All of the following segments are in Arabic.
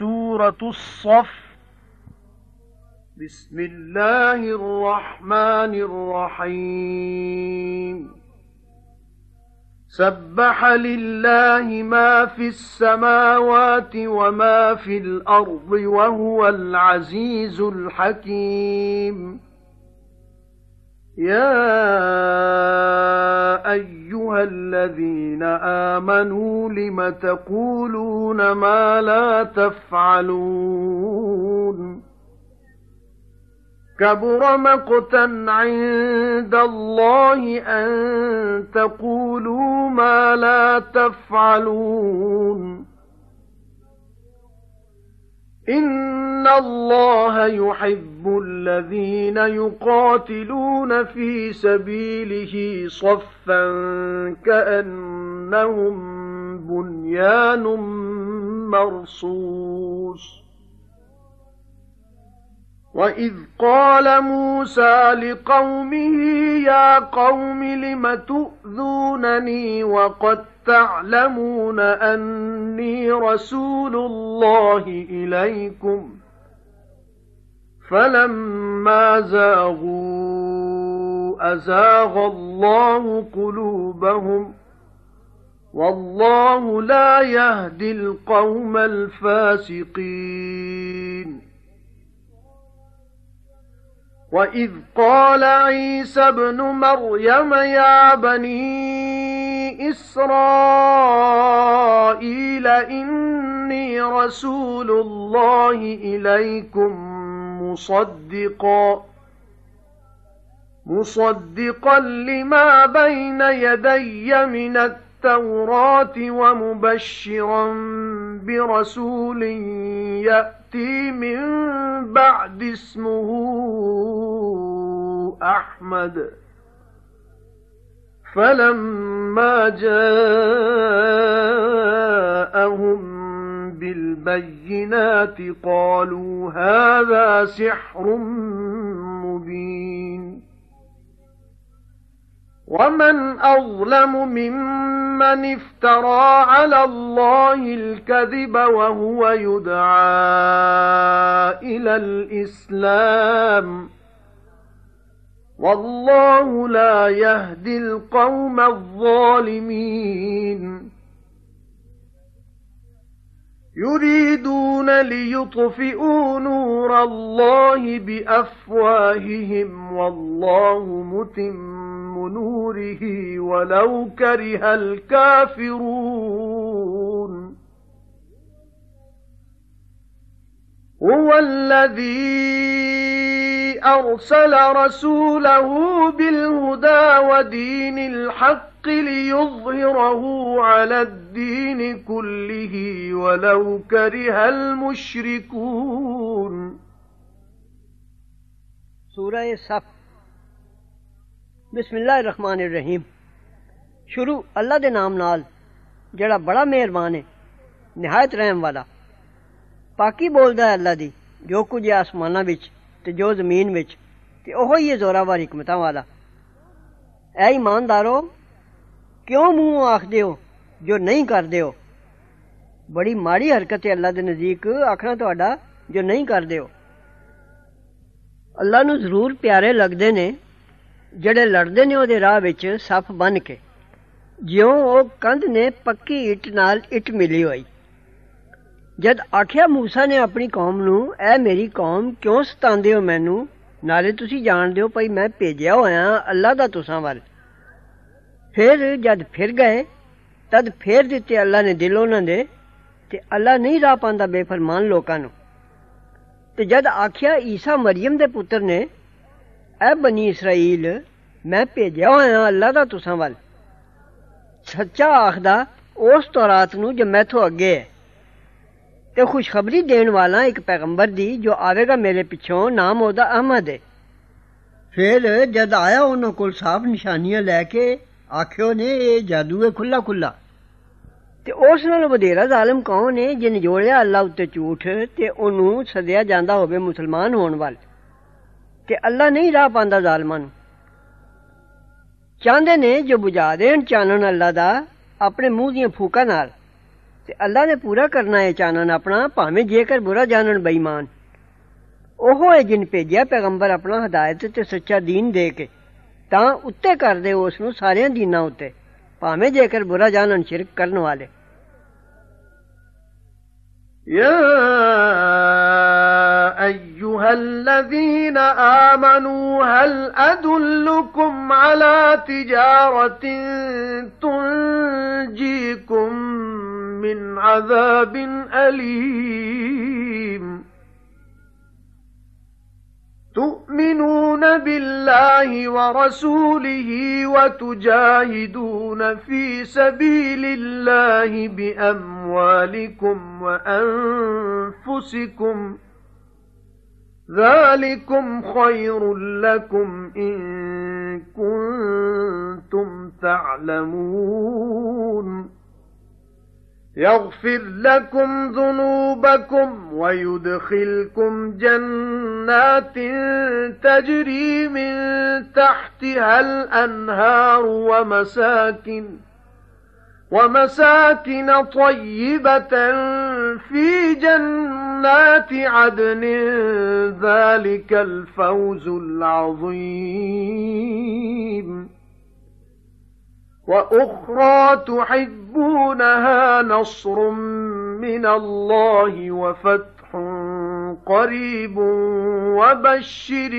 سورة الصف. بسم الله الرحمن الرحيم. سبح لله ما في السماوات وما في الأرض وهو العزيز الحكيم. يا أيها الذين آمنوا لم تقولون ما لا تفعلون؟ كبر مقتا عند الله أن تقولوا ما لا تفعلون. إن الله يحب الذين يقاتلون في سبيله صفا كأنهم بنيان مرصوص. وَإِذْ قَالَ مُوسَى لِقَوْمِهِ يَا قَوْمِ لِمَ تُؤْذُونَنِي وَقَدْ تَعْلَمُونَ أَنِّي رَسُولُ اللَّهِ إِلَيْكُمْ فَلَمَّا زَاغُوا أَزَاغَ اللَّهُ قُلُوبَهُمْ وَاللَّهُ لَا يَهْدِي الْقَوْمَ الْفَاسِقِينَ. وَإِذْ قَالَ عِيسَى ابْنُ مَرْيَمَ يَا بَنِي إِسْرَائِيلَ إِنِّي رَسُولُ اللَّهِ إِلَيْكُمْ مُصَدِّقًا لِمَا بَيْنَ يَدَيَّ مِنَ التَّوْرَاةِ وَمُبَشِّرًا بِرَسُولٍ يَأْتِي مِن بَعْدِ اسْمُهُ أَحْمَدُ. فَلَمَّا جَاءَهُم بِالْبَيِّنَاتِ قَالُوا هَذَا سِحْرٌ مُبِينٌ. وَمَنْ أَظْلَمُ مِمَّنِ افْتَرَى عَلَى اللَّهِ الْكَذِبَ وَهُوَ يُدْعَى إِلَى الْإِسْلَامِ وَاللَّهُ لَا يَهْدِي الْقَوْمَ الظَّالِمِينَ. يُرِيدُونَ لِيُطْفِئُوا نُورَ اللَّهِ بِأَفْوَاهِهِمْ وَاللَّهُ مُتِمُّ نُورِهِ وَلَوْ كَرِهَ الْكَافِرُونَ. هُوَ الَّذِي أَرْسَلَ رَسُولَهُ بِالْهُدَى وَدِينِ الْحَقِّ لِيُظْهِرَهُ عَلَى الدِّينِ كُلِّهِ وَلَوْ كَرِهَ الْمُشْرِكُونَ. سورہ صف. बिस्मिल्लाहिर्रहमानिर्रहीम. शुरू अल्लाह दे नाम नाल जेड़ा बड़ा मेहरबान है निहायत रहम वाला. पाकी बोलदा है अल्लाह दी जो कुछ है आसमानां विच ते जो ज़मीन विच ते ओहो ही है ज़ोरावर हिकमतां वाला. ऐ ईमानदारो क्यों मुंह आखदे हो जो नहीं करदे हो. बड़ी माड़ी हरकत है अल्लाह दे नज़दीक आखना तुहाडा जो नहीं करदे हो. अल्लाह नूं ज़रूर प्यारे लगदे ने ਜਿਹੜੇ ਲੜਦੇ ਨੇ ਉਹਦੇ ਰਾਹ ਵਿੱਚ ਸੱਫ ਬੰਨ ਕੇ ਜਿਉਂ ਉਹ ਕੰਧ ਨੇ ਪੱਕੀ ਇੱਟ ਨਾਲ ਇੱਟ ਮਿਲੀ ਹੋਈ. ਜਦ ਆਖਿਆ ਮੂਸਾ ਨੇ ਆਪਣੀ ਕੌਮ ਨੂੰ ਐ ਮੇਰੀ ਕੌਮ ਕਿਉਂ ਸਤਾਉਂਦੇ ਹੋ ਮੈਨੂੰ ਨਾਲੇ ਤੁਸੀਂ ਜਾਣਦੇ ਹੋ ਭਈ ਮੈਂ ਭੇਜਿਆ ਹੋਇਆ ਅੱਲਾ ਦਾ ਤੁਸਾਂ ਵੱਲ. ਫਿਰ ਜਦ ਫਿਰ ਗਏ ਤਦ ਫੇਰ ਦਿੱਤੇ ਅੱਲਾ ਨੇ ਦਿਲ ਉਹਨਾਂ ਦੇ ਤੇ ਅੱਲਾ ਨਹੀਂ ਰਾਹ ਪਾਉਂਦਾ ਬੇਫਰਮਾਨ ਲੋਕਾਂ ਨੂੰ. ਤੇ ਜਦ ਆਖਿਆ ਈਸਾ ਮਰੀਮ ਦੇ ਪੁੱਤਰ ਨੇ ऐ बनी इसराइल मैं भेजिया होया अल्लाह दा तुसां वल सच्चा आखदा उस तौरात नूं जो मैथों अगे है ते खुशखबरी देण वाला एक पैगंबर दी जो आवेगा मेरे पिछों नाम ओदा अहमद है. फिर जद आया उन्हां कोल साफ निशानियां लैके आखियो ने ये जादू है खुला खुला. ते उस नाल वधेरा ज़ालिम कौन है जिन जोड़िया अल्लाह उत्ते झूठ ते ओनू सदिया जांदा होवे मुसलमान होण वाल. ते अल्लाह नहीं राह पांदा ज़ालिमां नूं. चाहते ने जो बुझा देन चानन अल्लाह दा अपने मूंह दियां फूकां नाल ते अल्लाह ने पूरा करना है चानन अपना भावें जेकर बुरा जानन बेईमान। ओहो है जिन भेजिया पैगंबर अपना हदायत ते सच्चा दीन दे के तां उत्ते कर दे उस नूं सारियां दीनां उत्ते भावें जेकर बुरा जानन शिरक करन वाले। या أيها الذين آمنوا هل أدلكم على تجارة تنجيكم من عذاب أليم تؤمنون بالله ورسوله وتجاهدون في سبيل الله بأموالكم وأنفسكم ذلكم خير لكم إن كنتم تعلمون يغفر لكم ذنوبكم ويدخلكم جنات تجري من تحتها الأنهار ومساكن طيبة في جنات عدن ذلك الفوز العظيم وأخرى تحبونها نصر من الله وفتح قريب وبشر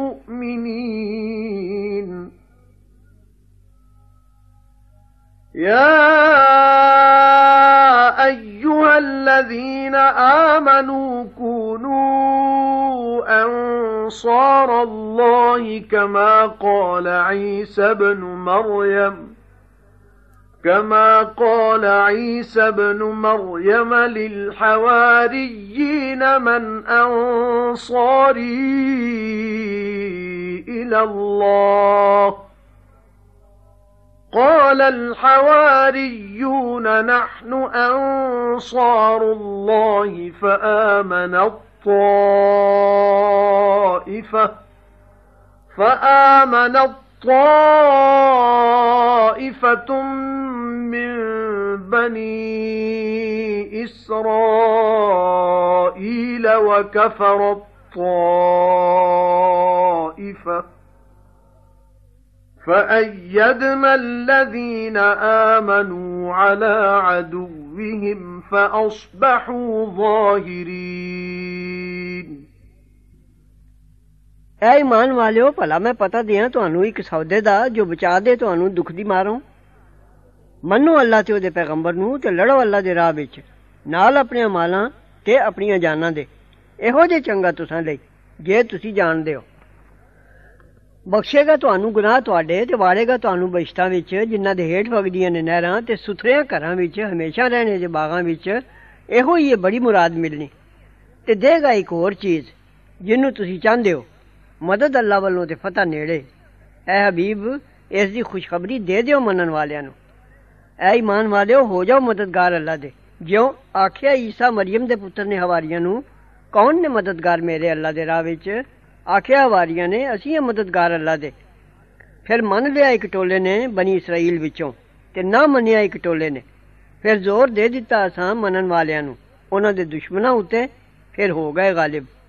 المؤمنين يا أيها الذين آمنوا كونوا أنصار الله كما قال عيسى بن مريم للحواريين من أنصاري إلى الله قال الحواريون نحن أنصار الله فآمنت طائفة من بني إسرائيل وكفرت طائفة فأيدنا الذين آمنوا على عدوهم فأصبحوا ظاهرين ऐ ईमान वालियो भला मैं पता दियां तुहानू एक सौदे दा जो बचा दे तुहानू दुख दी मारों। मन्नो अल्लाह ते ओदे पैगंबर नू ते लड़ो अल्लाह दे राह विच नाल अपने मालां ते अपनियां जानां दे। इहो जे चंगा तुसां लई जे तुसीं जाणदे हो। बख्शेगा तुहानू गुनाह तुहाडे ते वाड़ेगा तुहानू बहिश्तां विच जिन्हां दे हेठ वगदियां ने नहरां ते सुथरेयां घरां विच हमेशा रहने दे बागां विच। इहो ही बड़ी मुराद मिलनी ते देगा एक होर चीज़ जिन्नू तुसीं चाहंदे हो मदद अल्लाह वालों ते फतह नेड़े। ऐ हबीब इस दी खुशखबरी दे दियो मनन वालियां नू। ऐ ईमान वालियो हो जाओ मददगार अल्लाह दे ज्यों आखिया ईसा मरियम दे पुत्र ने हवारियां नू कौन ने मददगार मेरे अल्लाह दे राह विच। आखिया हवारियां ने असीं मददगार अल्लाह दे। फिर मन लिया एक टोले ने बनी इसराइल विचों ते ना मन्निया एक टोले ने। फिर जोर दे दिता असां मनन वालियां नू उन्हां दे दुश्मनां उत्ते फिर हो गए गालिब।